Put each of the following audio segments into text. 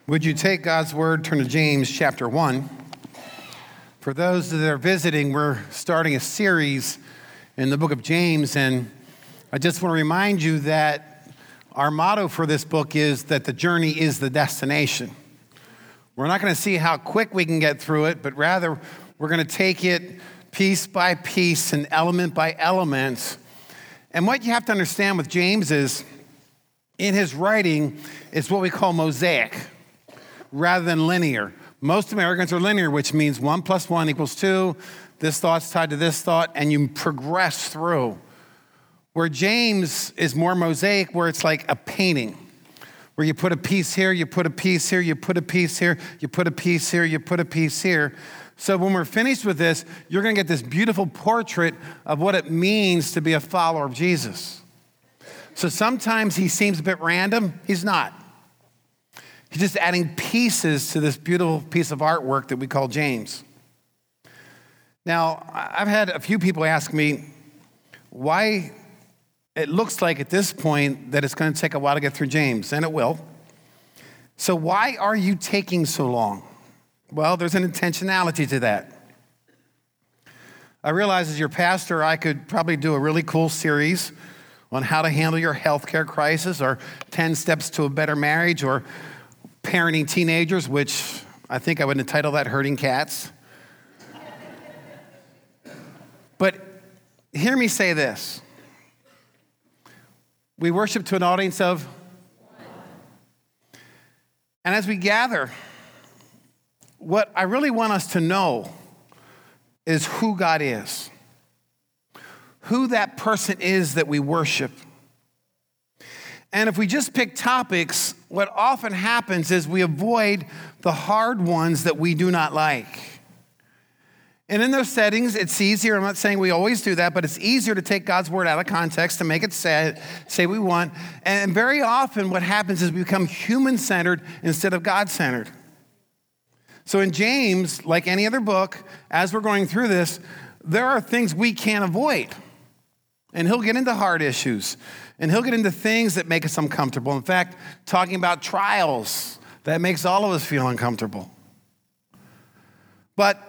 Would you take God's word, turn to James chapter 1. For those that are visiting, we're starting a series in the book of James, and I just want to remind you that our motto for this book is that the journey is the destination. We're not going to see how quick we can get through it, but rather we're going to take it piece by piece and element by element. And what you have to understand with James is, in his writing, is what we call mosaic rather than linear. Most Americans are linear, which means 1 + 1 = 2. This thought's tied to this thought, and you progress through. Where James is more mosaic, where it's like a painting, where you put a piece here, you put a piece here, you put a piece here, you put a piece here, you put a piece here. So when we're finished with this, you're going to get this beautiful portrait of what it means to be a follower of Jesus. So sometimes he seems a bit random. He's not. He's just adding pieces to this beautiful piece of artwork that we call James. Now, I've had a few people ask me why it looks like at this point that it's going to take a while to get through James, and it will. So why are you taking so long? Well, there's an intentionality to that. I realize as your pastor, I could probably do a really cool series on how to handle your healthcare crisis, or 10 steps to a better marriage, or parenting teenagers, which I think I would entitle that Herding Cats. But hear me say this. We worship to an audience of, and as we gather, what I really want us to know is who God is, who that person is that we worship. And if we just pick topics, what often happens is we avoid the hard ones that we do not like. And in those settings, it's easier. I'm not saying we always do that, but it's easier to take God's word out of context to make it say we want. And very often what happens is we become human-centered instead of God-centered. So in James, like any other book, as we're going through this, there are things we can't avoid. And he'll get into hard issues. And he'll get into things that make us uncomfortable. In fact, talking about trials, that makes all of us feel uncomfortable. But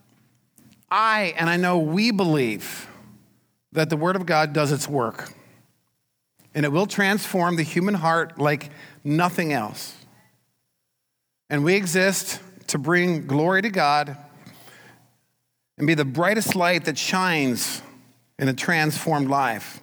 I know we believe that the Word of God does its work. And it will transform the human heart like nothing else. And we exist to bring glory to God and be the brightest light that shines in a transformed life.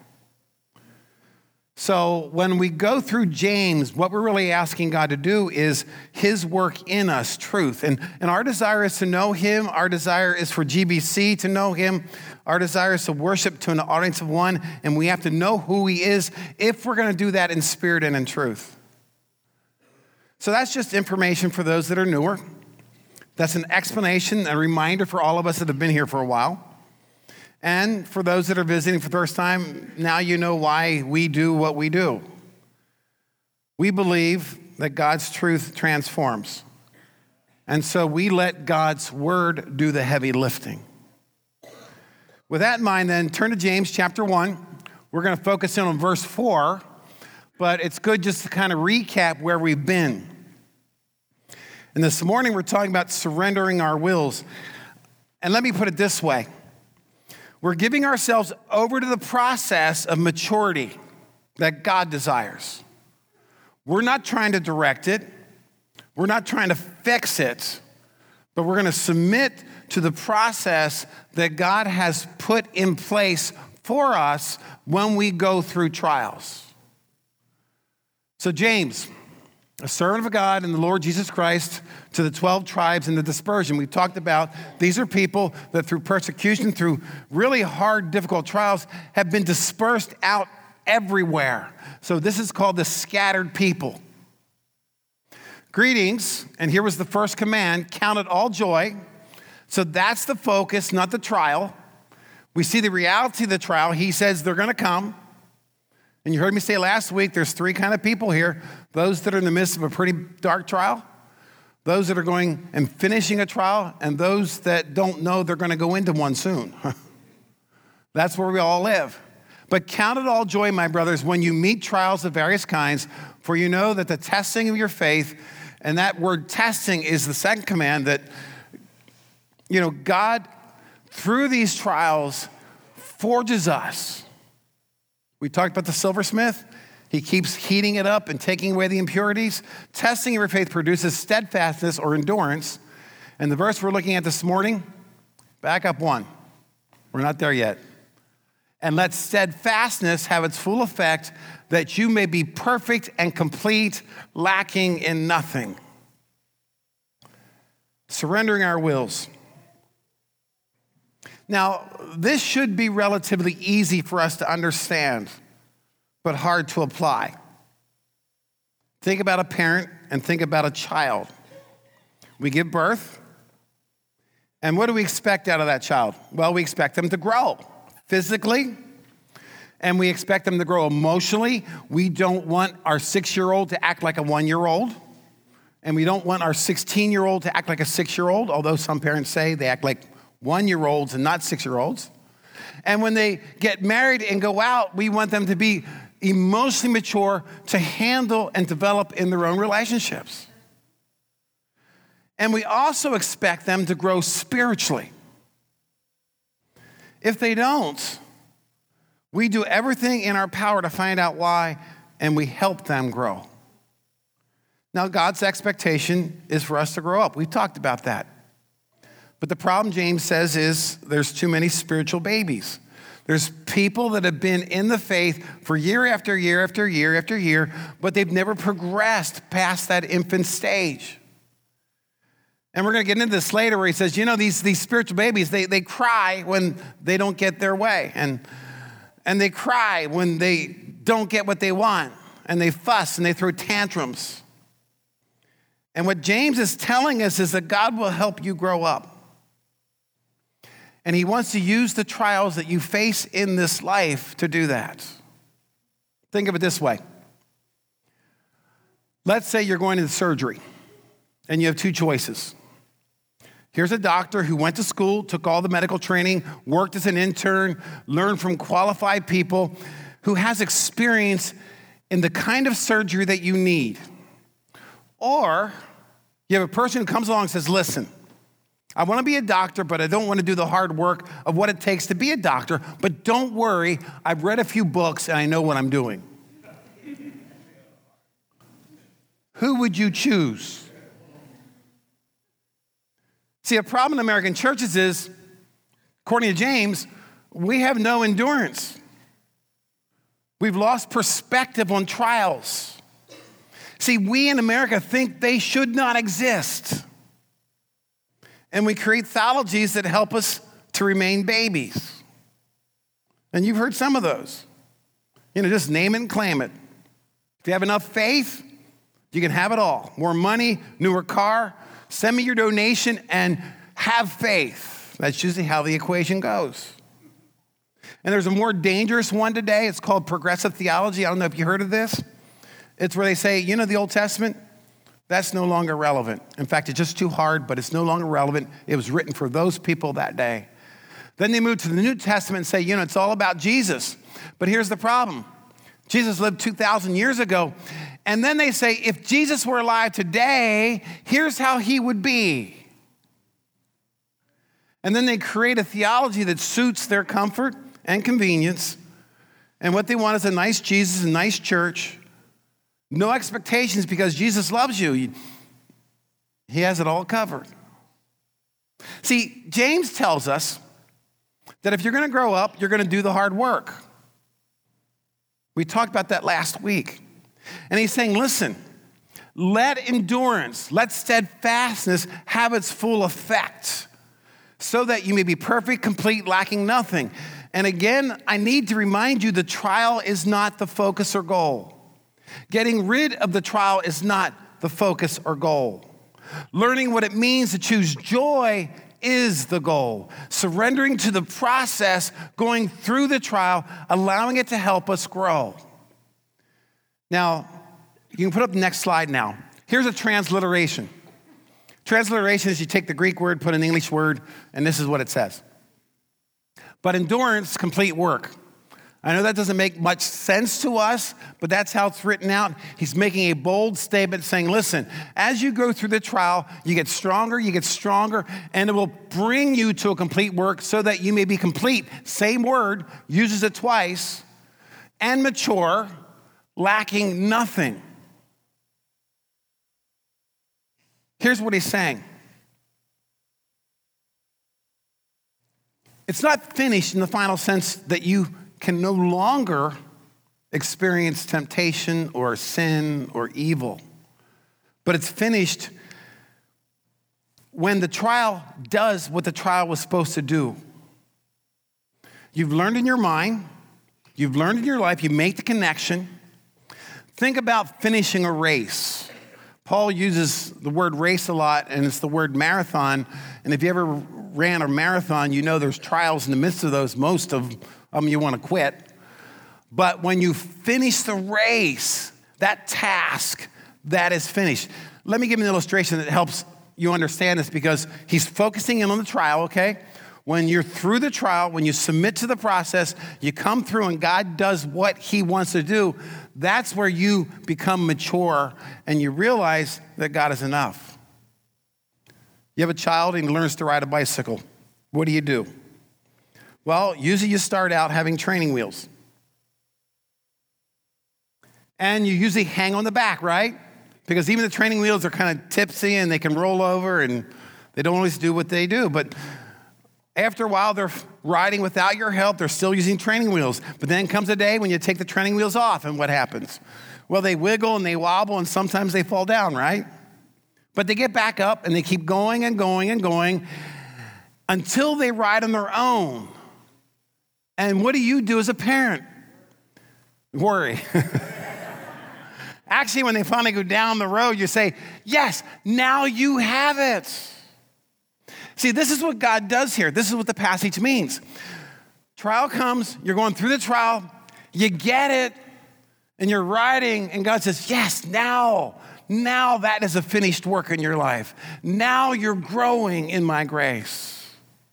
So when we go through James, what we're really asking God to do is his work in us, truth. And our desire is to know him. Our desire is for GBC to know him. Our desire is to worship to an audience of one. And we have to know who he is if we're going to do that in spirit and in truth. So that's just information for those that are newer. That's an explanation, a reminder for all of us that have been here for a while. And for those that are visiting for the first time, now you know why we do what we do. We believe that God's truth transforms. And so we let God's word do the heavy lifting. With that in mind, then, turn to James chapter 1. We're going to focus in on verse 4, but it's good just to kind of recap where we've been. And this morning, we're talking about surrendering our wills. And let me put it this way. We're giving ourselves over to the process of maturity that God desires. We're not trying to direct it. We're not trying to fix it. But we're going to submit to the process that God has put in place for us when we go through trials. So James, a servant of God and the Lord Jesus Christ, to the 12 tribes in the dispersion. We've talked about these are people that through persecution, through really hard, difficult trials, have been dispersed out everywhere. So this is called the scattered people. Greetings, and here was the first command, count it all joy. So that's the focus, not the trial. We see the reality of the trial. He says they're going to come. And you heard me say last week, there's 3 kind of people here. Those that are in the midst of a pretty dark trial, those that are going and finishing a trial, and those that don't know they're going to go into one soon. That's where we all live. But count it all joy, my brothers, when you meet trials of various kinds, for you know that the testing of your faith And that word testing is the second command that, God, through these trials, forges us. We talked about the silversmith. He keeps heating it up and taking away the impurities. Testing your faith produces steadfastness or endurance. And the verse we're looking at this morning, back up one. We're not there yet. And let steadfastness have its full effect, that you may be perfect and complete, lacking in nothing. Surrendering our wills. Now, this should be relatively easy for us to understand, but hard to apply. Think about a parent and think about a child. We give birth, and what do we expect out of that child? Well, we expect them to grow physically, and we expect them to grow emotionally. We don't want our 6-year-old to act like a 1-year-old, and we don't want our 16-year-old to act like a 6-year-old, although some parents say they act like 1-year-olds and not 6-year-olds. And when they get married and go out, we want them to be emotionally mature to handle and develop in their own relationships. And we also expect them to grow spiritually. If they don't, we do everything in our power to find out why, and we help them grow. Now, God's expectation is for us to grow up. We've talked about that. But the problem, James says, is there's too many spiritual babies. There's people that have been in the faith for year after year after year after year, but they've never progressed past that infant stage. And we're going to get into this later where he says, these spiritual babies, they cry when they don't get their way. And they cry when they don't get what they want. And they fuss and they throw tantrums. And what James is telling us is that God will help you grow up. And he wants to use the trials that you face in this life to do that. Think of it this way. Let's say you're going into surgery and you have two choices. Here's a doctor who went to school, took all the medical training, worked as an intern, learned from qualified people, who has experience in the kind of surgery that you need. Or you have a person who comes along and says, listen, I want to be a doctor, but I don't want to do the hard work of what it takes to be a doctor. But don't worry, I've read a few books and I know what I'm doing. Who would you choose? See, a problem in American churches is, according to James, we have no endurance. We've lost perspective on trials. See, we in America think they should not exist. And we create theologies that help us to remain babies. And you've heard some of those. Just name it and claim it. If you have enough faith, you can have it all. More money, newer car, send me your donation and have faith. That's usually how the equation goes. And there's a more dangerous one today. It's called progressive theology. I don't know if you heard of this. It's where they say, the Old Testament? That's no longer relevant. In fact, it's just too hard, but it's no longer relevant. It was written for those people that day. Then they move to the New Testament and say, it's all about Jesus. But here's the problem. Jesus lived 2,000 years ago. And then they say, if Jesus were alive today, here's how he would be. And then they create a theology that suits their comfort and convenience. And what they want is a nice Jesus, a nice church. No expectations because Jesus loves you. He has it all covered. See, James tells us that if you're going to grow up, you're going to do the hard work. We talked about that last week. And he's saying, listen, let endurance, let steadfastness have its full effect so that you may be perfect, complete, lacking nothing. And again, I need to remind you the trial is not the focus or goal. Getting rid of the trial is not the focus or goal. Learning what it means to choose joy is the goal. Surrendering to the process, going through the trial, allowing it to help us grow. Now, you can put up the next slide now. Here's a transliteration. Transliteration is you take the Greek word, put an English word, and this is what it says. But endurance, complete work. I know that doesn't make much sense to us, but that's how it's written out. He's making a bold statement saying, listen, as you go through the trial, you get stronger, and it will bring you to a complete work so that you may be complete. Same word, uses it twice, and mature, lacking nothing. Here's what he's saying. It's not finished in the final sense that you can no longer experience temptation or sin or evil. But it's finished when the trial does what the trial was supposed to do. You've learned in your mind, you've learned in your life, you make the connection. Think about finishing a race. Paul uses the word race a lot, and it's the word marathon. And if you ever ran a marathon, you know there's trials in the midst of those. Most of them you want to quit. But when you finish the race, that task, that is finished. Let me give you an illustration that helps you understand this, because he's focusing in on the trial, okay? When you're through the trial, when you submit to the process, you come through and God does what he wants to do, that's where you become mature and you realize that God is enough. You have a child and he learns to ride a bicycle. What do? Well, usually you start out having training wheels. And you usually hang on the back, right? Because even the training wheels are kind of tipsy and they can roll over and they don't always do what they do. But after a while, they're riding without your help. They're still using training wheels. But then comes a day when you take the training wheels off, and what happens? Well, they wiggle and they wobble, and sometimes they fall down, right? But they get back up, and they keep going and going and going until they ride on their own. And what do you do as a parent? Worry. Actually, when they finally go down the road, you say, yes, now you have it. See, this is what God does here. This is what the passage means. Trial comes, you're going through the trial, you get it, and you're riding, and God says, yes, now that is a finished work in your life. Now you're growing in my grace.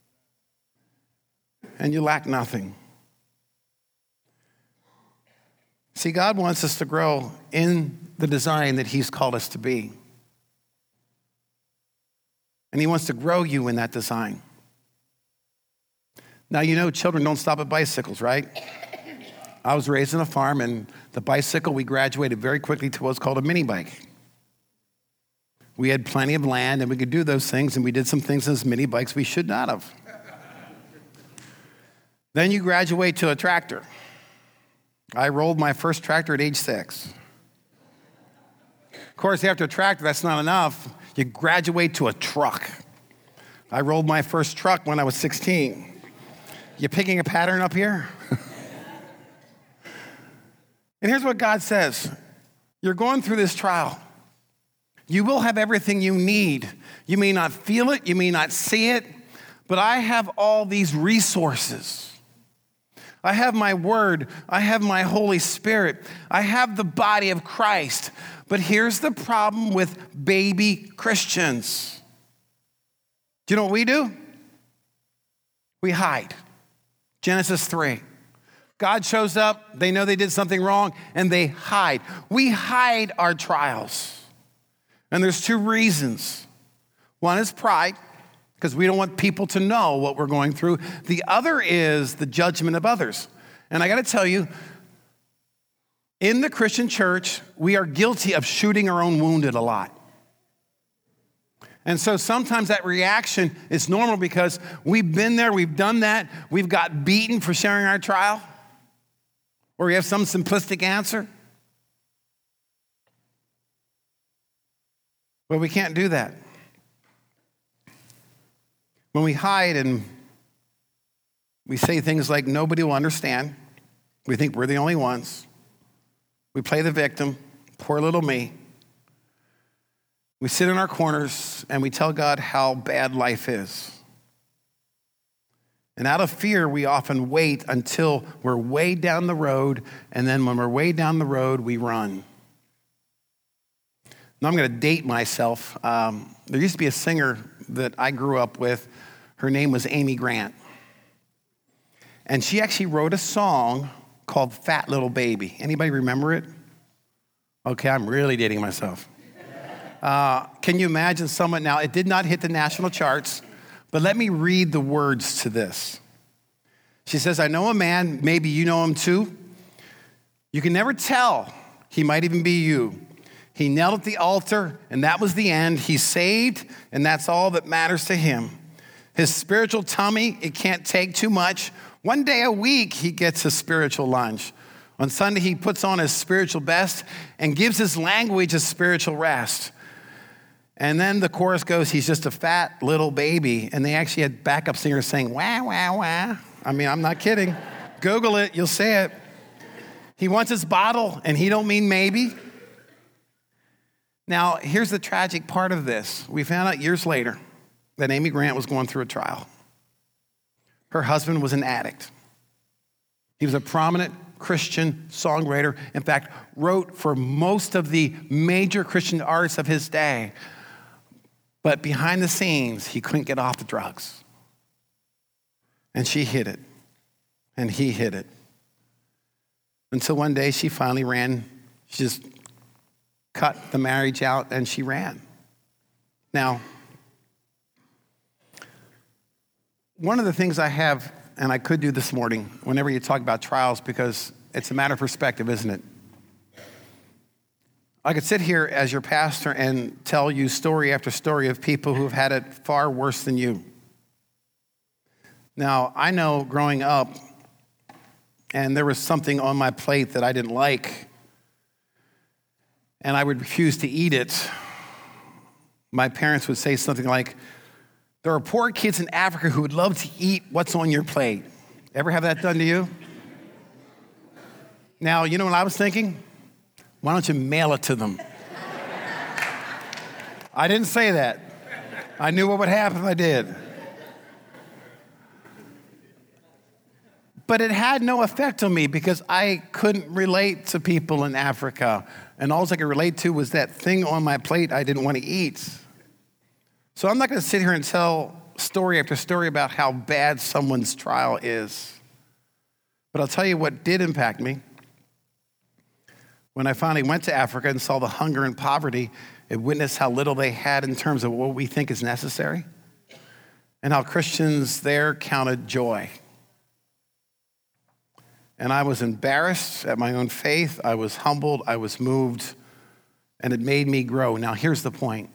And you lack nothing. See, God wants us to grow in the design that he's called us to be. And he wants to grow you in that design. Now, you know, children don't stop at bicycles, right? I was raised on a farm, and the bicycle, we graduated very quickly to what's called a mini bike. We had plenty of land, and we could do those things, and we did some things as mini bikes we should not have. Then you graduate to a tractor. I rolled my first tractor at age 6. Of course, after a tractor, that's not enough. You graduate to a truck. I rolled my first truck when I was 16. You picking a pattern up here? And here's what God says. You're going through this trial. You will have everything you need. You may not feel it, you may not see it, but I have all these resources. I have my word. I have my Holy Spirit. I have the body of Christ. But here's the problem with baby Christians. Do you know what we do? We hide. Genesis 3. God shows up. They know they did something wrong, and they hide. We hide our trials. And there's 2 reasons. One is pride, because we don't want people to know what we're going through. The other is the judgment of others. And I got to tell you, in the Christian church, we are guilty of shooting our own wounded a lot. And so sometimes that reaction is normal because we've been there, we've done that, we've got beaten for sharing our trial, or we have some simplistic answer. But we can't do that. When we hide and we say things like, nobody will understand, we think we're the only ones. We play the victim, poor little me. We sit in our corners and we tell God how bad life is. And out of fear, we often wait until we're way down the road, and then when we're way down the road, we run. Now I'm going to date myself. There used to be a singer that I grew up with. Her name was Amy Grant. And she actually wrote a song called Fat Little Baby. Anybody remember it? Okay, I'm really dating myself. Can you imagine someone, now it did not hit the national charts, but let me read the words to this. She says, I know a man, maybe you know him too. You can never tell, he might even be you. He knelt at the altar, and that was the end. He's saved, and that's all that matters to him. His spiritual tummy, it can't take too much. One day a week, he gets a spiritual lunch. On Sunday, he puts on his spiritual best and gives his language a spiritual rest. And then the chorus goes, he's just a fat little baby. And they actually had backup singers saying, wah, wah, wah. I mean, I'm not kidding. Google it, you'll see it. He wants his bottle, and he don't mean maybe. Now, here's the tragic part of this. We found out years later that Amy Grant was going through a trial. Her husband was an addict. He was a prominent Christian songwriter. In fact, wrote for most of the major Christian artists of his day. But behind the scenes, he couldn't get off the drugs. And she hid it. And he hid it. Until one day she finally ran. She just cut the marriage out and she ran. Now, one of the things I have, and I could do this morning, whenever you talk about trials, because it's a matter of perspective, isn't it? I could sit here as your pastor and tell you story after story of people who've had it far worse than you. Now, I know growing up, and there was something on my plate that I didn't like, and I would refuse to eat it. My parents would say something like, there are poor kids in Africa who would love to eat what's on your plate. Ever have that done to you? Now, you know what I was thinking? Why don't you mail it to them? I didn't say that. I knew what would happen if I did. But it had no effect on me because I couldn't relate to people in Africa. And all I could relate to was that thing on my plate I didn't want to eat. So I'm not going to sit here and tell story after story about how bad someone's trial is. But I'll tell you what did impact me. When I finally went to Africa and saw the hunger and poverty and witnessed how little they had in terms of what we think is necessary, and how Christians there counted joy. And I was embarrassed at my own faith. I was humbled. I was moved. And it made me grow. Now, here's the point.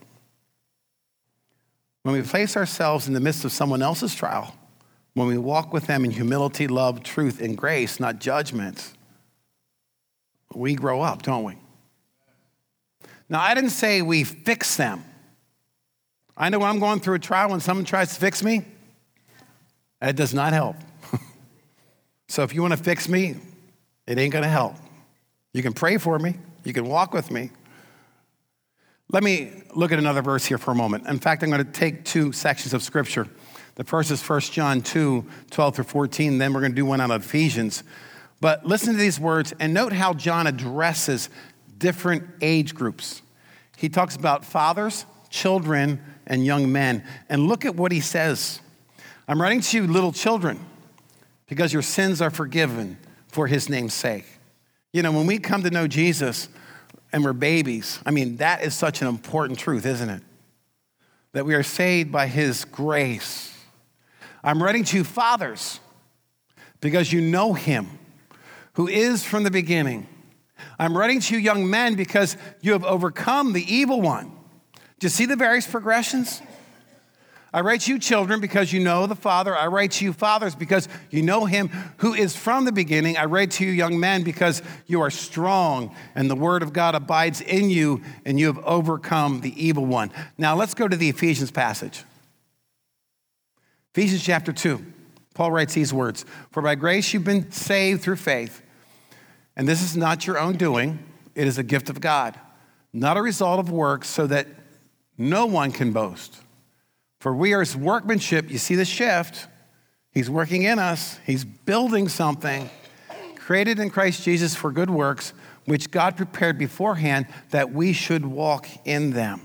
When we place ourselves in the midst of someone else's trial, when we walk with them in humility, love, truth, and grace, not judgment, we grow up, don't we? Now, I didn't say we fix them. I know when I'm going through a trial, when someone tries to fix me, that does not help. So if you want to fix me, it ain't going to help. You can pray for me. You can walk with me. Let me look at another verse here for a moment. In fact, I'm going to take two sections of Scripture. The first is 1 John 2, 12 through 14. Then we're going to do one out of Ephesians. But listen to these words and note how John addresses different age groups. He talks about fathers, children, and young men. And look at what he says. I'm writing to you, little children, because your sins are forgiven for his name's sake. You know, when we come to know Jesus and we're babies, I mean, that is such an important truth, isn't it? That we are saved by his grace. I'm writing to you, fathers, because you know him, who is from the beginning. I'm writing to you, young men, because you have overcome the evil one. Do you see the various progressions? I write to you, children, because you know the Father. I write to you, fathers, because you know him who is from the beginning. I write to you, young men, because you are strong and the word of God abides in you and you have overcome the evil one. Now let's go to the Ephesians passage. Ephesians chapter 2. Paul writes these words, for by grace you've been saved through faith. And this is not your own doing. It is a gift of God, not a result of works, so that no one can boast. For we are his workmanship. You see the shift. He's working in us. He's building something created in Christ Jesus for good works, which God prepared beforehand that we should walk in them.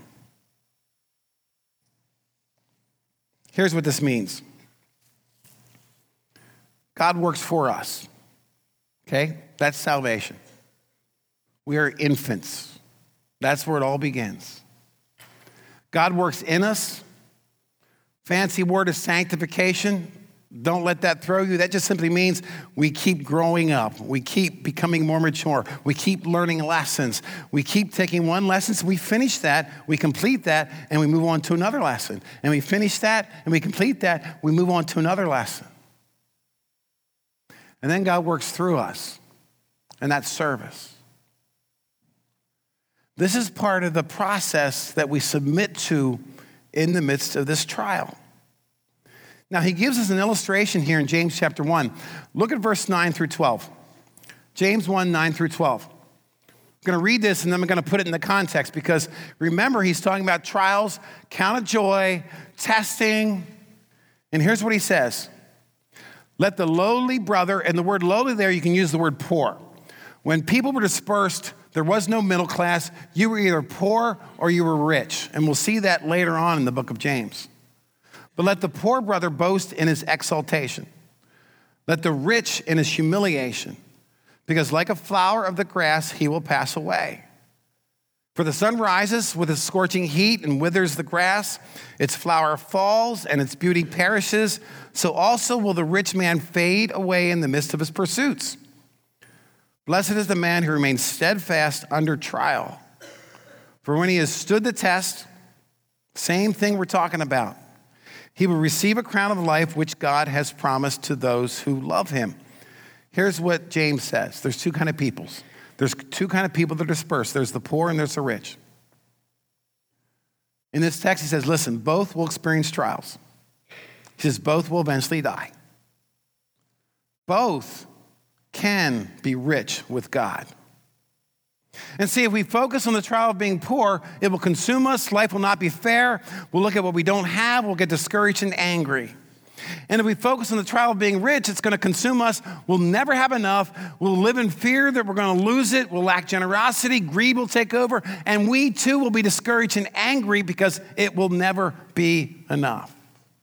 Here's what this means. God works for us. Okay? That's salvation. We are infants. That's where it all begins. God works in us. Fancy word is sanctification. Don't let that throw you. That just simply means we keep growing up. We keep becoming more mature. We keep learning lessons. We keep taking one lesson. So we finish that, we complete that, and we move on to another lesson. And we finish that, and we complete that, we move on to another lesson. And then God works through us, and that's service. This is part of the process that we submit to in the midst of this trial. Now, he gives us an illustration here in James chapter 1. Look at verse 9 through 12. James 1, 9 through 12. I'm going to read this, and then I'm going to put it in the context, because remember, he's talking about trials, count of joy, testing. And here's what he says. Let the lowly brother, and the word lowly there, you can use the word poor. When people were dispersed, there was no middle class. You were either poor or you were rich. And we'll see that later on in the book of James. But let the poor brother boast in his exaltation. Let the rich in his humiliation. Because like a flower of the grass, he will pass away. For the sun rises with its scorching heat and withers the grass. Its flower falls and its beauty perishes. So also will the rich man fade away in the midst of his pursuits. Blessed is the man who remains steadfast under trial. For when he has stood the test, same thing we're talking about, he will receive a crown of life which God has promised to those who love him. Here's what James says. There's two kind of peoples. There's two kind of people that are dispersed. There's the poor and there's the rich. In this text, he says, listen, both will experience trials. He says, both will eventually die. Both can be rich with God. And see, if we focus on the trial of being poor, it will consume us. Life will not be fair. We'll look at what we don't have. We'll get discouraged and angry. And if we focus on the trial of being rich, it's going to consume us. We'll never have enough. We'll live in fear that we're going to lose it. We'll lack generosity. Greed will take over. And we too will be discouraged and angry because it will never be enough.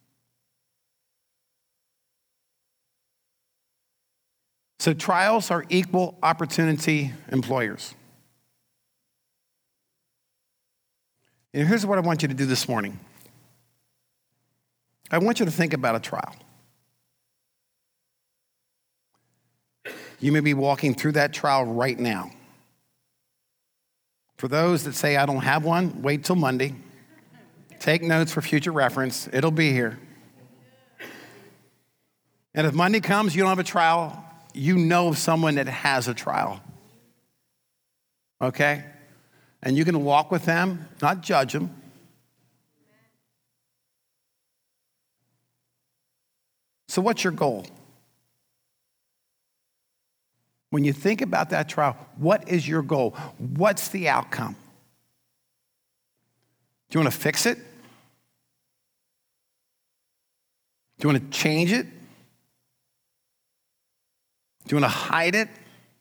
So trials are equal opportunity employers. And here's what I want you to do this morning. I want you to think about a trial. You may be walking through that trial right now. For those that say, I don't have one, wait till Monday. Take notes for future reference. It'll be here. And if Monday comes, you don't have a trial, you know of someone that has a trial. Okay? And you can walk with them, not judge them. So what's your goal? When you think about that trial, what is your goal? What's the outcome? Do you want to fix it? Do you want to change it? Do you want to hide it?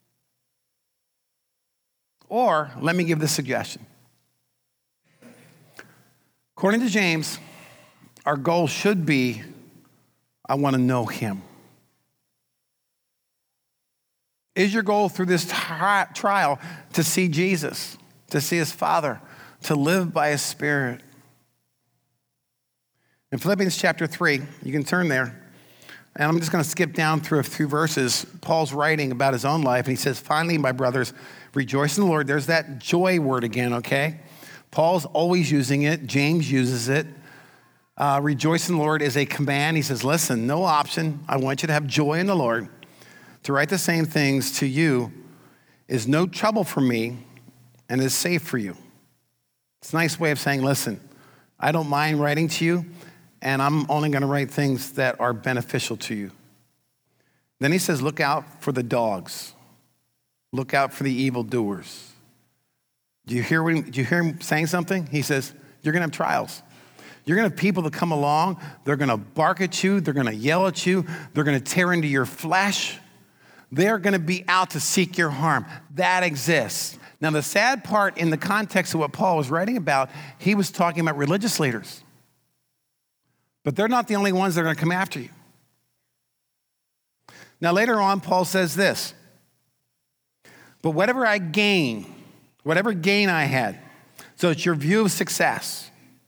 Or let me give this suggestion. According to James, our goal should be, I want to know him. Is your goal through this trial to see Jesus, to see his Father, to live by his Spirit? In Philippians chapter 3, you can turn there, and I'm just going to skip down through a few verses. Paul's writing about his own life, and he says, finally, my brothers, rejoice in the Lord. There's that joy word again, okay? Paul's always using it. James uses it. Rejoice in the Lord is a command. He says, listen, no option. I want you to have joy in the Lord. To write the same things to you is no trouble for me and is safe for you. It's a nice way of saying, listen, I don't mind writing to you, and I'm only going to write things that are beneficial to you. Then he says, look out for the dogs. Look out for the evildoers. Do you hear him saying something? He says, you're going to have trials. You're going to have people that come along. They're going to bark at you. They're going to yell at you. They're going to tear into your flesh. They're going to be out to seek your harm. That exists. Now, the sad part in the context of what Paul was writing about, he was talking about religious leaders. But they're not the only ones that are going to come after you. Now, later on, Paul says this. But whatever gain I had, so it's your view of success,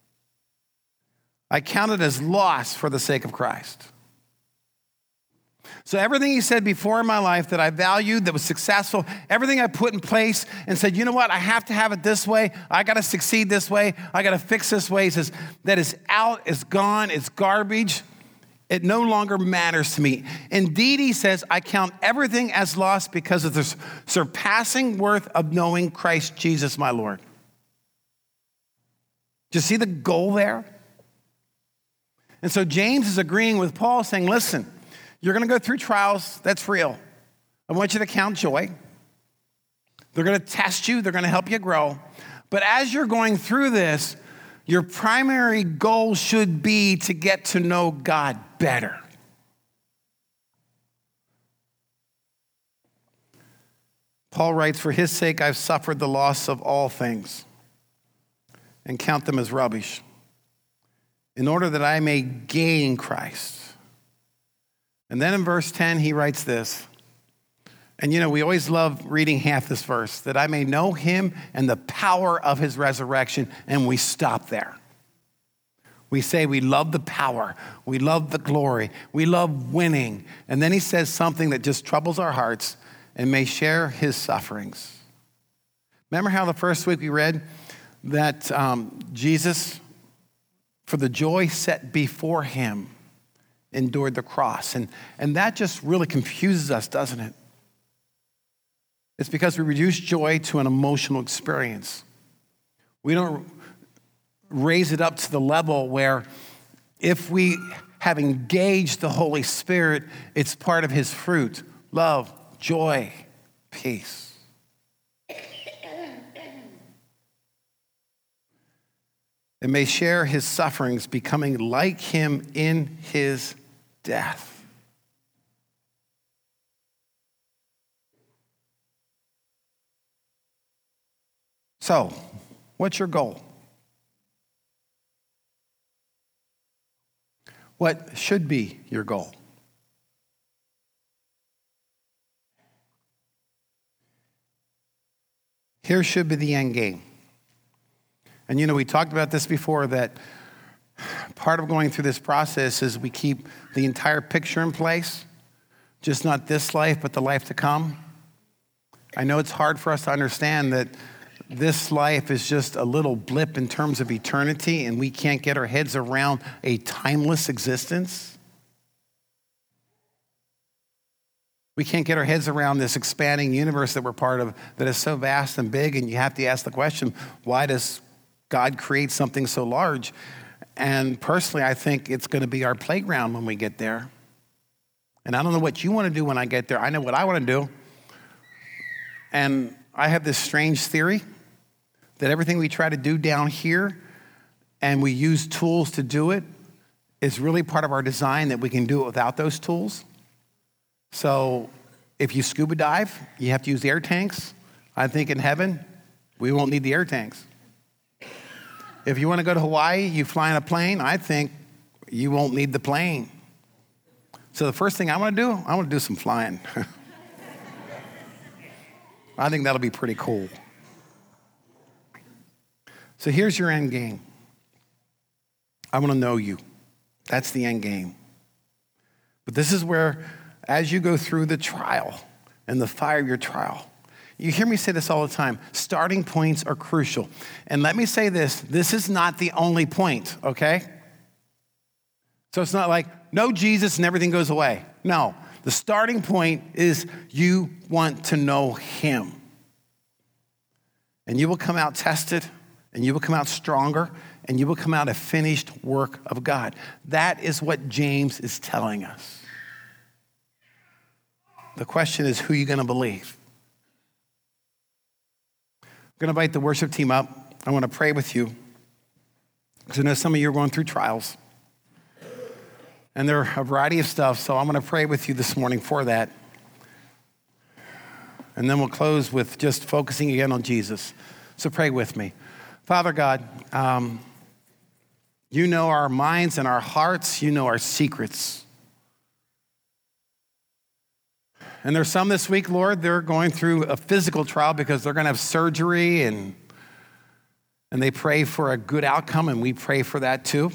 I count it as loss for the sake of Christ. So everything he said before in my life that I valued, that was successful, everything I put in place and said, you know what, I have to have it this way. I got to succeed this way. I got to fix this way. He says, that is out, it's gone, it's garbage. It no longer matters to me. Indeed, he says, I count everything as lost because of the surpassing worth of knowing Christ Jesus, my Lord. Do you see the goal there? And so James is agreeing with Paul, saying, listen, you're going to go through trials. That's real. I want you to count joy. They're going to test you. They're going to help you grow. But as you're going through this, your primary goal should be to get to know God better. Paul writes, for his sake, I've suffered the loss of all things and count them as rubbish, in order that I may gain Christ. And then in verse 10, he writes this. And we always love reading half this verse, that I may know him and the power of his resurrection. And we stop there. We say we love the power. We love the glory. We love winning. And then he says something that just troubles our hearts, and may share his sufferings. Remember how the first week we read that Jesus, for the joy set before him, endured the cross. And that just really confuses us, doesn't it? It's because we reduce joy to an emotional experience. We don't raise it up to the level where if we have engaged the Holy Spirit, it's part of his fruit: love, joy, peace. And may share his sufferings, becoming like him in his death. So, what's your goal? What should be your goal? Here should be the end game. And we talked about this before, that part of going through this process is we keep the entire picture in place, just not this life, but the life to come. I know it's hard for us to understand that this life is just a little blip in terms of eternity, and we can't get our heads around a timeless existence. We can't get our heads around this expanding universe that we're part of that is so vast and big, and you have to ask the question, why does God create something so large? And personally, I think it's going to be our playground when we get there. And I don't know what you want to do when I get there. I know what I want to do. And I have this strange theory that everything we try to do down here and we use tools to do it is really part of our design, that we can do it without those tools. So if you scuba dive, you have to use air tanks. I think in heaven, we won't need the air tanks. If you want to go to Hawaii, you fly in a plane, I think you won't need the plane. So the first thing I want to do some flying. I think that'll be pretty cool. So here's your end game. I want to know you. That's the end game. But this is where, as you go through the trial and the fire of your trial, you hear me say this all the time, starting points are crucial. And let me say this is not the only point, okay? So it's not like, know Jesus and everything goes away. No, the starting point is you want to know him. And you will come out tested, and you will come out stronger, and you will come out a finished work of God. That is what James is telling us. The question is, who are you going to believe? I'm going to invite the worship team up. I want to pray with you, because I know some of you are going through trials. And there are a variety of stuff, so I'm going to pray with you this morning for that. And then we'll close with just focusing again on Jesus. So pray with me. Father God, you know our minds and our hearts. You know our secrets. And there's some this week, Lord, they're going through a physical trial because they're going to have surgery, and they pray for a good outcome, and we pray for that too.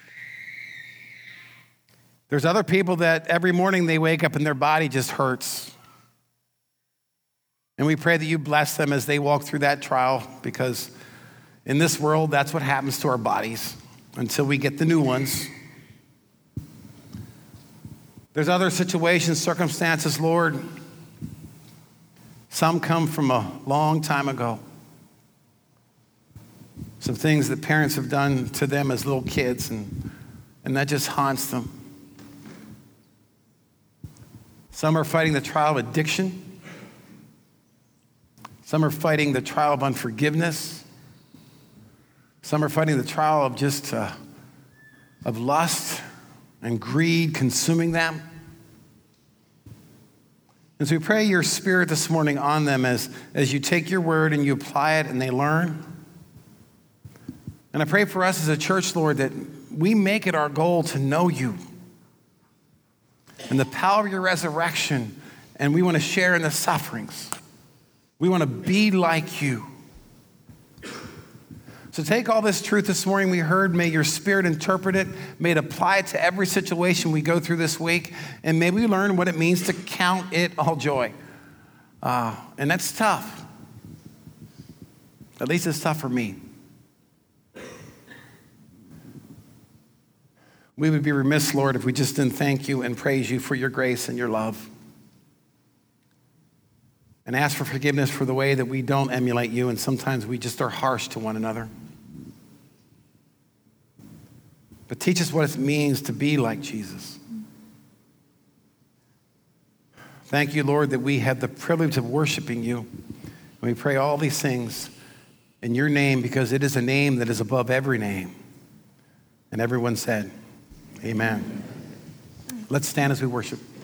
There's other people that every morning they wake up and their body just hurts. And we pray that you bless them as they walk through that trial, because in this world, that's what happens to our bodies until we get the new ones. There's other situations, circumstances, Lord. Some come from a long time ago. Some things that parents have done to them as little kids, and that just haunts them. Some are fighting the trial of addiction. Some are fighting the trial of unforgiveness. Some are fighting the trial of just of lust and greed consuming them. And so we pray your Spirit this morning on them as you take your word and you apply it and they learn. And I pray for us as a church, Lord, that we make it our goal to know you and the power of your resurrection, and we want to share in the sufferings. We want to be like you. So take all this truth this morning we heard. May your Spirit interpret it. May it apply it to every situation we go through this week. And may we learn what it means to count it all joy. And that's tough. At least it's tough for me. We would be remiss, Lord, if we just didn't thank you and praise you for your grace and your love. And ask for forgiveness for the way that we don't emulate you, and sometimes we just are harsh to one another. But teach us what it means to be like Jesus. Thank you, Lord, that we have the privilege of worshiping you. And we pray all these things in your name, because it is a name that is above every name. And everyone said, amen. Let's stand as we worship.